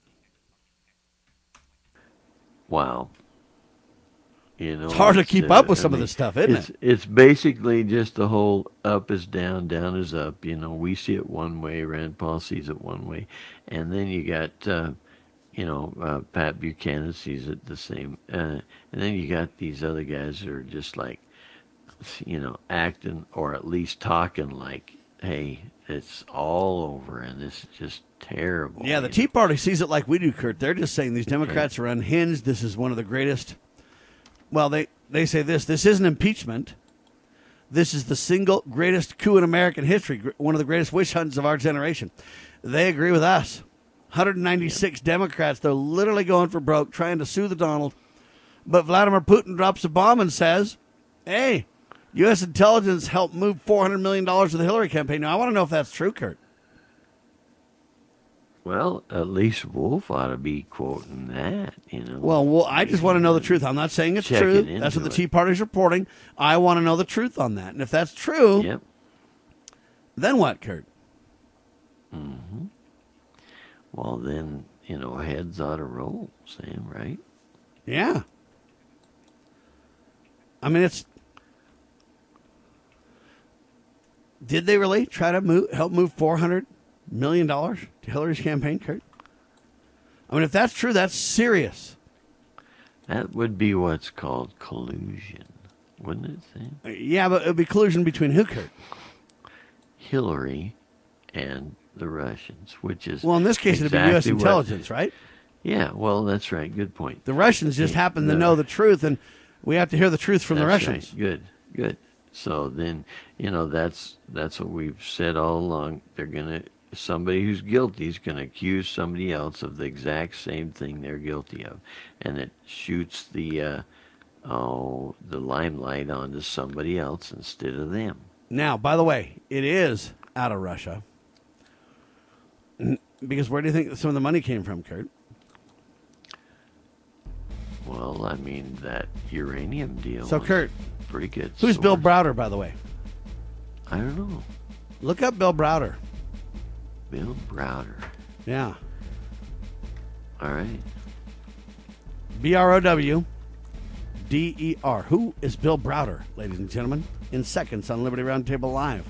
Wow. You know, it's hard to keep uh, up with I some mean, of this stuff, isn't it's, it? It's basically just the whole up is down, down is up. You know, we see it one way, Rand Paul sees it one way. And then you got... Uh, You know, uh, Pat Buchanan sees it the same. Uh, and then you got these other guys that are just like, you know, acting or at least talking like, hey, it's all over and this is just terrible. Yeah, the Tea Party sees it like we do, Kurt. They're just saying these Democrats are unhinged. This is one of the greatest. Well, they, they say this. This isn't impeachment. This is the single greatest coup in American history, one of the greatest witch hunts of our generation. They agree with us. one hundred ninety-six yeah. Democrats, they're literally going for broke, trying to sue the Donald. But Vladimir Putin drops a bomb and says, hey, U S intelligence helped move four hundred million dollars to the Hillary campaign. Now, I want to know if that's true, Kurt. Well, at least Wolf ought to be quoting that, you know. Well, well I just want to know the truth. I'm not saying it's true. That's what the Tea Party's reporting. I want to know the truth on that. And if that's true, yep. then what, Kurt? Mm-hmm. Well, then, you know, heads ought to roll, Sam, right? Yeah. I mean, it's... Did they really try to move, help move four hundred million dollars to Hillary's campaign, Kurt? I mean, if that's true, that's serious. That would be what's called collusion, wouldn't it, Sam? Yeah, but it would be collusion between who, Kurt? Hillary and the Russians, which is well, in this case, exactly it'd be U S intelligence, what, right? Yeah, well, that's right. Good point. The Russians just yeah, happen the, to know the truth, and we have to hear the truth from the Russians. Right. Good, good. So then, you know, that's that's what we've said all along. They're gonna somebody who's guilty is gonna accuse somebody else of the exact same thing they're guilty of, and it shoots the uh, oh the limelight onto somebody else instead of them. Now, by the way, it is out of Russia. Because where do you think some of the money came from, Kurt? Well, I mean, that uranium deal. So, Kurt, pretty good. Who's source. Bill Browder, by the way? I don't know. Look up Bill Browder. Bill Browder. Yeah. All right. B R O W D E R. Who is Bill Browder, ladies and gentlemen? In seconds on Liberty Roundtable Live.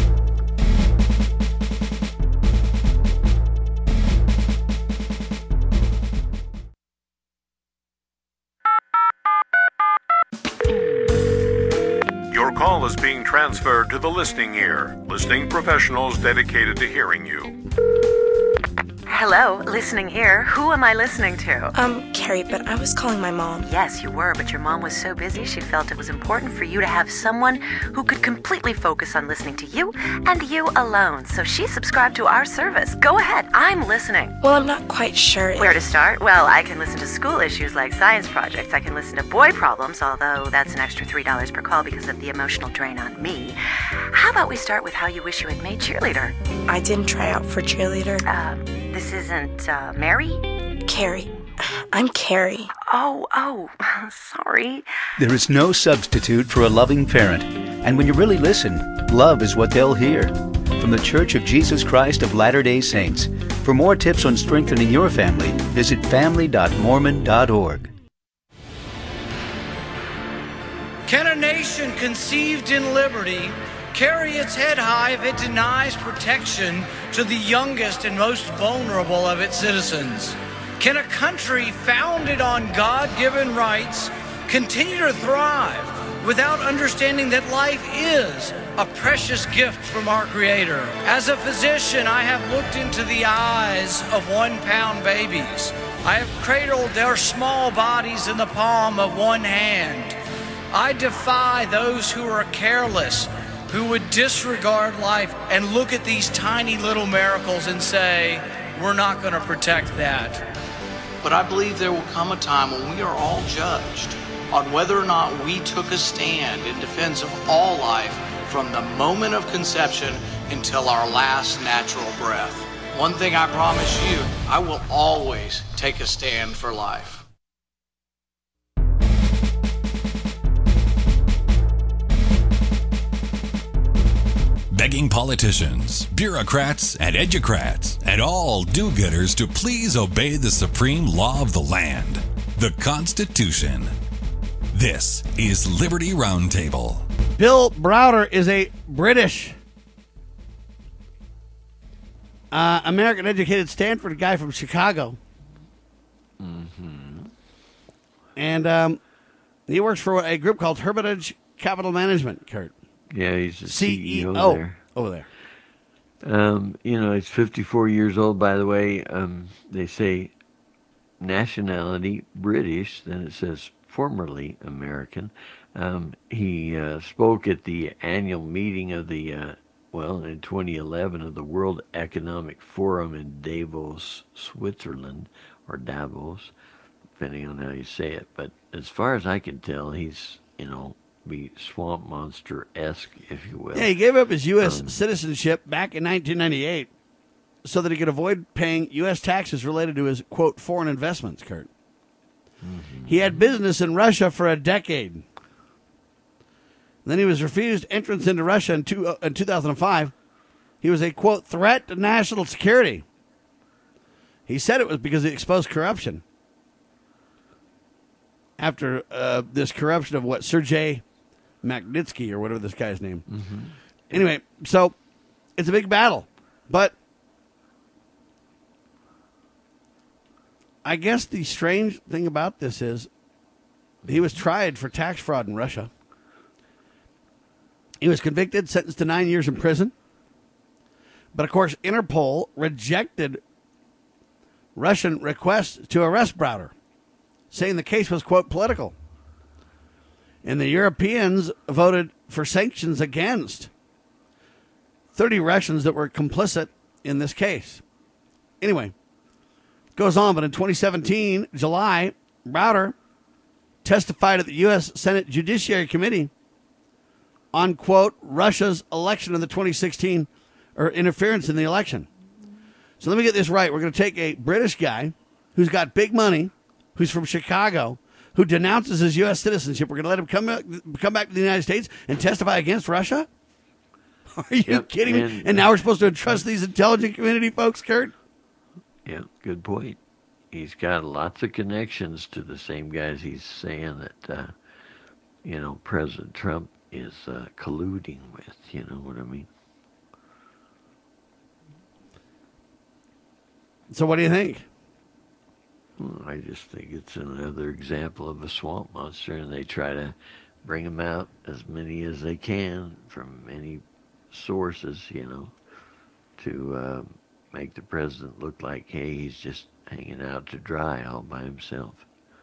Your call is being transferred to the listening ear. Listening professionals dedicated to hearing you. Hello, listening ear. Who am I listening to? Um, Carrie, but I was calling my mom. Yes, you were, but your mom was so busy she felt it was important for you to have someone who could completely focus on listening to you and you alone. So she subscribed to our service. Go ahead, I'm listening. Well, I'm not quite sure. Where to start? Well, I can listen to school issues like science projects. I can listen to boy problems, although that's an extra three dollars per call because of the emotional drain on me. How about we start with how you wish you had made cheerleader? I didn't try out for cheerleader. Um, this isn't, uh, Mary? Carrie. I'm Carrie. Oh, oh, sorry. There is no substitute for a loving parent. And when you really listen, love is what they'll hear. From the Church of Jesus Christ of Latter-day Saints, For more tips on strengthening your family, visit family dot mormon dot org. Can a nation conceived in liberty carry its head high if it denies protection to the youngest and most vulnerable of its citizens? Can a country founded on God-given rights continue to thrive without understanding that life is a precious gift from our Creator? As a physician, I have looked into the eyes of one-pound babies. I have cradled their small bodies in the palm of one hand. I defy those who are careless, who would disregard life and look at these tiny little miracles and say, we're not going to protect that. But I believe there will come a time when we are all judged on whether or not we took a stand in defense of all life from the moment of conception until our last natural breath. One thing I promise you, I will always take a stand for life. Begging politicians, bureaucrats, and educrats, and all do-gooders to please obey the supreme law of the land, the Constitution. This is Liberty Roundtable. Bill Browder is a British uh, American-educated Stanford guy from Chicago. Mm-hmm. And um, he works for a group called Hermitage Capital Management, Kurt. Yeah, he's the C C E O, C E O there. over there. Um, you know, he's fifty-four years old, by the way. Um, they say nationality British, then it says formerly American. Um, he uh, spoke at the annual meeting of the, uh, well, in twenty eleven of the World Economic Forum in Davos, Switzerland, or Davos, depending on how you say it. But as far as I can tell, he's, you know, be swamp monster-esque, if you will. Yeah, he gave up his U S Um, citizenship back in nineteen ninety-eight so that he could avoid paying U S taxes related to his, quote, foreign investments, Kurt. Mm-hmm. He had business in Russia for a decade. Then he was refused entrance into Russia in, two, uh, in two thousand five. He was a, quote, threat to national security. He said it was because he exposed corruption. After uh, this corruption of what, Sergei Magnitsky, or whatever this guy's name. Mm-hmm. Anyway, so it's a big battle. But I guess the strange thing about this is he was tried for tax fraud in Russia. He was convicted, sentenced to nine years in prison. But, of course, Interpol rejected Russian requests to arrest Browder, saying the case was, quote, political. And the Europeans voted for sanctions against thirty Russians that were complicit in this case. Anyway, it goes on, but in twenty seventeen, July, Browder testified at the U S Senate Judiciary Committee on, quote, Russia's election in the twenty sixteen, or interference in the election. So let me get this right. We're going to take a British guy who's got big money, who's from Chicago, who denounces his U S citizenship. We're going to let him come come back to the United States and testify against Russia? Are you Yep, kidding me? and- And now we're supposed to entrust these intelligent community folks, Kurt? Yeah, good point. He's got lots of connections to the same guys he's saying that, uh, you know, President Trump is uh, colluding with. You know what I mean? So what do you think? Well, I just think it's another example of a swamp monster, and they try to bring them out as many as they can from many sources, you know, to uh, make the president look like, hey, he's just hanging out to dry all by himself.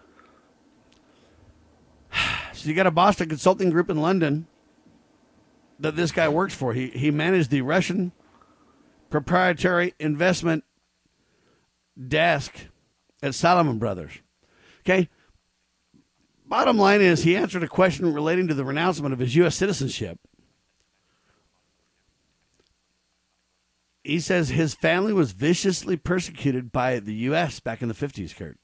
So you got a Boston consulting group in London that this guy works for. He he managed the Russian proprietary investment desk at Salomon Brothers. Okay. Bottom line is he answered a question relating to the renouncement of his U S citizenship. He says his family was viciously persecuted by the U S back in the fifties, Kurt.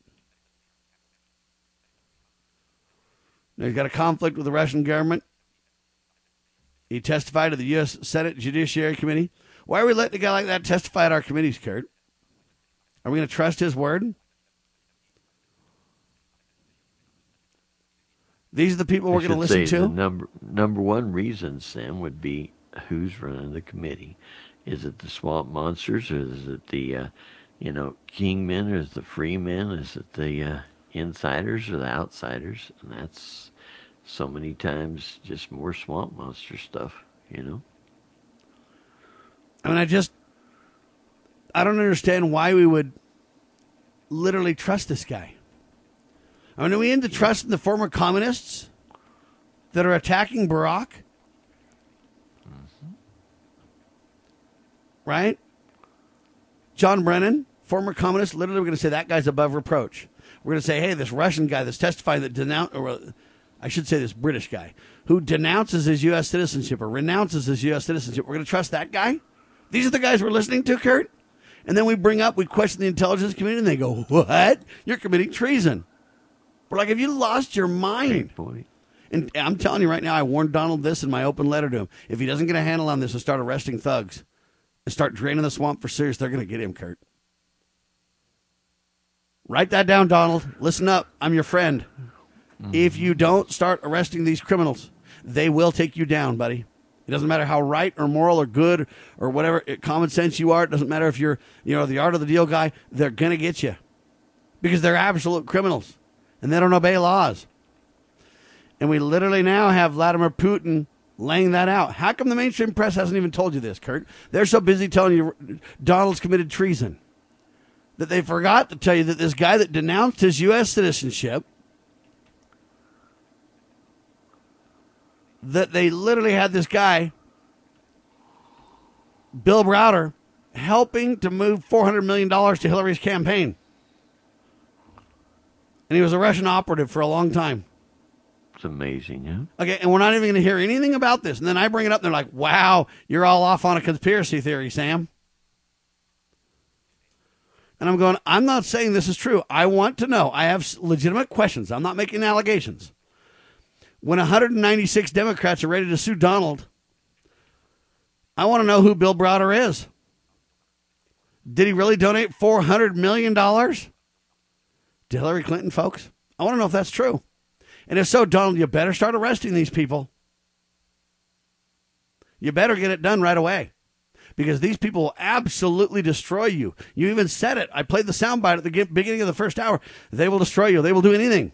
Now, he's got a conflict with the Russian government. He testified to the U S Senate Judiciary Committee. Why are we letting a guy like that testify at our committees, Kurt? Are we going to trust his word? These are the people I we're going to listen say to? The number, number one reason, Sam, would be who's running the committee. Is it the swamp monsters, or is it the, uh, you know, kingmen, or is it the free men? Is it the uh, insiders or the outsiders? And that's so many times just more swamp monster stuff, you know? I mean, I just, I don't understand why we would literally trust this guy. I mean, are we into trusting the former communists that are attacking Barack? Mm-hmm. Right? John Brennan, former communist, literally we're going to say that guy's above reproach. We're going to say, hey, this Russian guy that's testifying that denounce, or I should say this British guy, who denounces his U S citizenship or renounces his U S citizenship. We're going to trust that guy? These are the guys we're listening to, Kurt? And then we bring up, we question the intelligence community, and they go, what? You're committing treason. We're like, have you lost your mind? And I'm telling you right now, I warned Donald this in my open letter to him. If he doesn't get a handle on this and start arresting thugs and start draining the swamp for serious, they're going to get him, Kurt. Write that down, Donald. Listen up. I'm your friend. Mm-hmm. If you don't start arresting these criminals, they will take you down, buddy. It doesn't matter how right or moral or good or whatever common sense you are. It doesn't matter if you're, you know, the art of the deal guy. They're going to get you because they're absolute criminals and they don't obey laws. And we literally now have Vladimir Putin laying that out. How come the mainstream press hasn't even told you this, Kurt? They're so busy telling you Donald's committed treason that they forgot to tell you that this guy that denounced his U S citizenship, that they literally had this guy, Bill Browder, helping to move four hundred million dollars to Hillary's campaign. And he was a Russian operative for a long time. It's amazing, yeah? Okay, and we're not even going to hear anything about this. And then I bring it up, and they're like, wow, you're all off on a conspiracy theory, Sam. And I'm going, I'm not saying this is true. I want to know. I have legitimate questions. I'm not making allegations. When one hundred ninety-six Democrats are ready to sue Donald, I want to know who Bill Browder is. Did he really donate four hundred million dollars to Hillary Clinton, folks? I want to know if that's true. And if so, Donald, you better start arresting these people. You better get it done right away. Because these people will absolutely destroy you. You even said it. I played the soundbite at the beginning of the first hour. They will destroy you. They will do anything.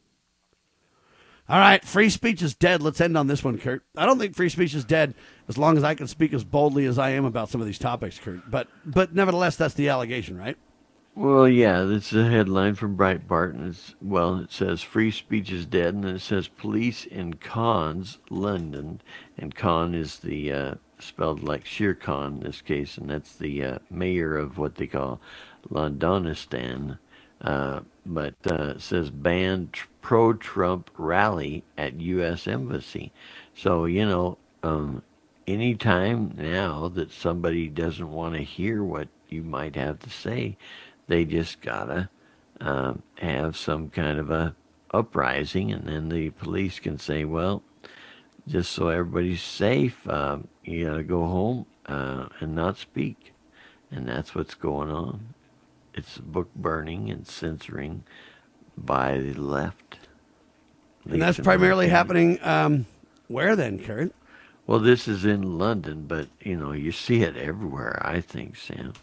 All right, free speech is dead. Let's end on this one, Kurt. I don't think free speech is dead as long as I can speak as boldly as I am about some of these topics, Kurt. But but nevertheless, that's the allegation, right? Well, yeah, that's a headline from Breitbart, and it's, well, it says free speech is dead, and then it says police in Cannes, London, and Khan is the, uh, spelled like Shere Khan in this case, and that's the uh, mayor of what they call Londonistan, uh, but uh, it says banned tr- pro-Trump rally at U S Embassy. So, you know, um, any time now that somebody doesn't want to hear what you might have to say, they just gotta uh, have some kind of a uprising, and then the police can say, well, just so everybody's safe, uh, you gotta go home uh, and not speak. And that's what's going on. It's book burning and censoring by the left. And that's primarily happening um, where then, Kurt? Well, this is in London, but, you know, you see it everywhere, I think, Sam.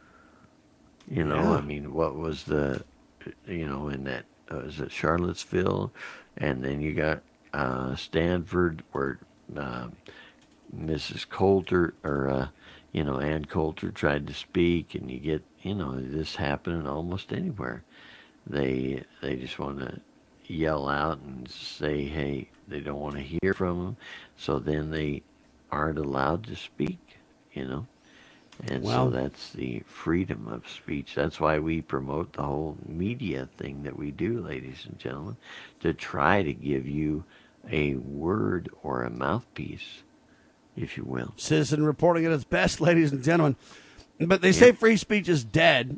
You know, Yeah. I mean, what was the, you know, in that, uh, is it Charlottesville? And then you got uh, Stanford, where uh, Missus Coulter, or, uh, you know, Ann Coulter tried to speak, and you get, you know, this happening almost anywhere. They they just want to yell out and say, hey, they don't want to hear from them, so then they aren't allowed to speak, you know. And Well- so that's the freedom of speech. That's why we promote the whole media thing that we do, ladies and gentlemen, to try to give you a word or a mouthpiece, if you will. Citizen reporting at its best, ladies and gentlemen. But they say free speech is dead.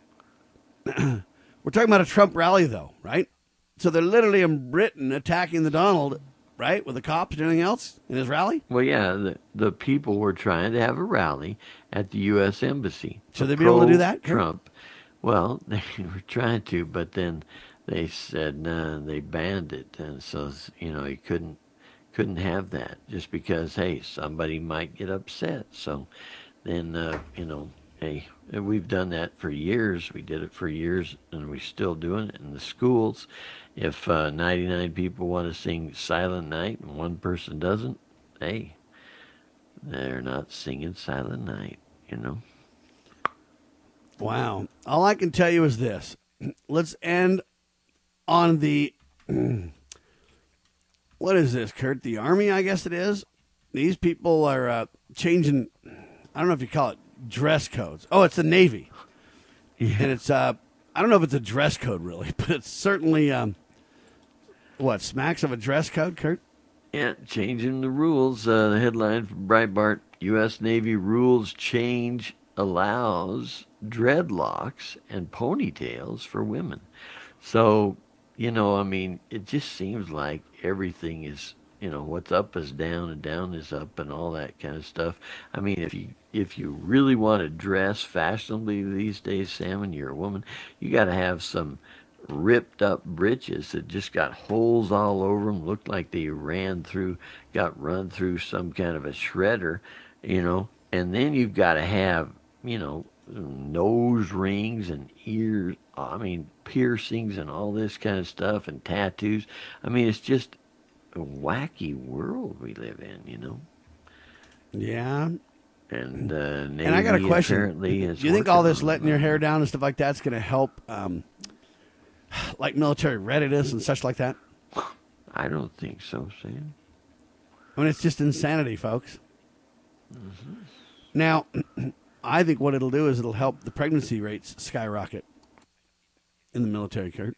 We're talking about a Trump rally, though, right? So they're literally in Britain attacking the Donald, right, with the cops and everything else in his rally? Well, yeah, the, the people were trying to have a rally at the U S Embassy. Should they be able to do that? Trump. Well, they were trying to, but then they said no, they banned it, and so you know you couldn't couldn't have that just because hey somebody might get upset. So then uh, you know hey we've done that for years. We did it for years, and we're still doing it in the schools. If uh, ninety-nine people want to sing Silent Night and one person doesn't, hey, they're not singing Silent Night, you know. Wow. All I can tell you is this. Let's end on the, what is this, Kurt? The Army, I guess it is. These people are uh, changing, I don't know if you call it dress codes. Oh, it's the Navy. Yeah. And it's, uh, I don't know if it's a dress code really, but it's certainly, um, what, smacks of a dress code, Kurt? Yeah, changing the rules. Uh, the headline from Breitbart, U S Navy rules change allows dreadlocks and ponytails for women. So, you know, I mean, it just seems like everything is, you know, what's up is down and down is up and all that kind of stuff. I mean, if you if you really want to dress fashionably these days, Sam, and you're a woman, you got to have some ripped up breeches that just got holes all over them, looked like they ran through, got run through some kind of a shredder, you know, and then you've got to have, you know, nose rings and ears, I mean, piercings and all this kind of stuff and tattoos. I mean, it's just a wacky world we live in, you know. Yeah. And uh, Navy and I got a question. Do you think all this letting your hair down and stuff like that's going to help, um, like military readiness and such like that? I don't think so, Sam. I mean, it's just insanity, folks. Mm-hmm. Now, I think what it'll do is it'll help the pregnancy rates skyrocket in the military, Kurt.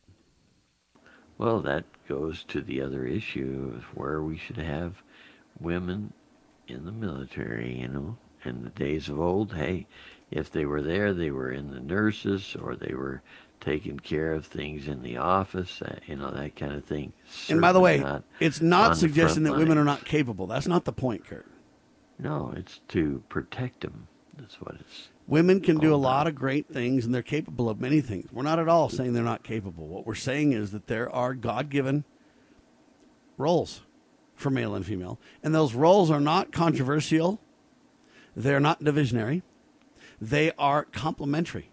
Well, that goes to the other issue of where we should have women in the military, you know. In the days of old, hey, if they were there, they were in the nurses or they were taking care of things in the office, uh, you know, that kind of thing. Certainly. And by the way, not it's not suggesting that line. women are not capable. That's not the point, Kurt. No, it's to protect them. That's what it's. Women can do a lot of great things, and they're capable of many things. We're not at all saying they're not capable. What we're saying is that there are God-given roles for male and female, and those roles are not controversial. They're not divisionary. They are complementary.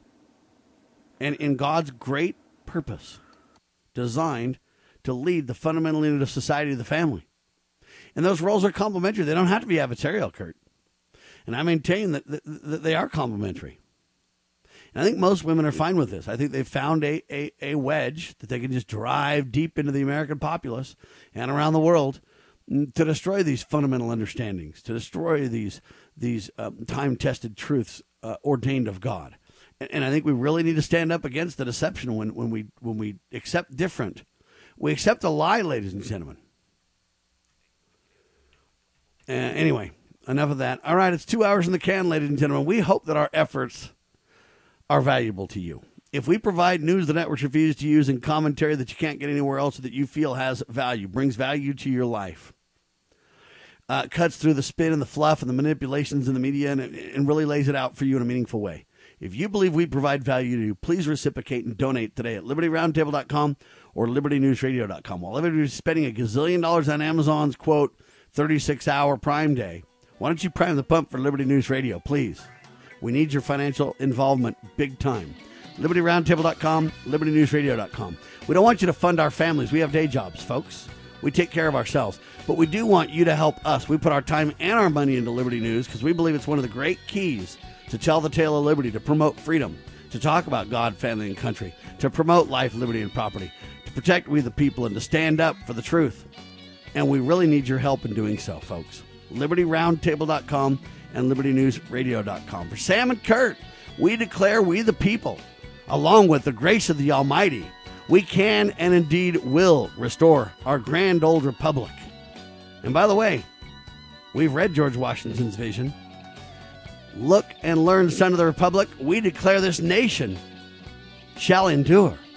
And in God's great purpose, designed to lead the fundamental unit of society, the family. And those roles are complementary. They don't have to be adversarial, Kurt. And I maintain that, that, that they are complementary. And I think most women are fine with this. I think they've found a, a, a wedge that they can just drive deep into the American populace and around the world to destroy these fundamental understandings, to destroy these these um, time-tested truths uh, ordained of God. And, and I think we really need to stand up against the deception when, when we when we accept different. We accept a lie, ladies and gentlemen. Uh, anyway, enough of that. All right, it's two hours in the can, ladies and gentlemen. We hope that our efforts are valuable to you. If we provide news the networks refuse to use and commentary that you can't get anywhere else that you feel has value, brings value to your life, uh, cuts through the spin and the fluff and the manipulations in the media and, and really lays it out for you in a meaningful way. If you believe we provide value to you, please reciprocate and donate today at liberty roundtable dot com or liberty news radio dot com. While everybody's spending a gazillion dollars on Amazon's, quote, thirty-six hour Prime Day, why don't you prime the pump for Liberty News Radio, please? We need your financial involvement big time. liberty roundtable dot com, liberty news radio dot com. We don't want you to fund our families. We have day jobs, folks. We take care of ourselves. But we do want you to help us. We put our time and our money into Liberty News because we believe it's one of the great keys to tell the tale of liberty, to promote freedom, to talk about God, family, and country, to promote life, liberty, and property, to protect we the people, and to stand up for the truth. And we really need your help in doing so, folks. liberty roundtable dot com and liberty news radio dot com. For Sam and Kurt, we declare we the people, along with the grace of the Almighty, we can and indeed will restore our grand old republic. And by the way, we've read George Washington's vision. Look and learn, son of the republic. We declare this nation shall endure.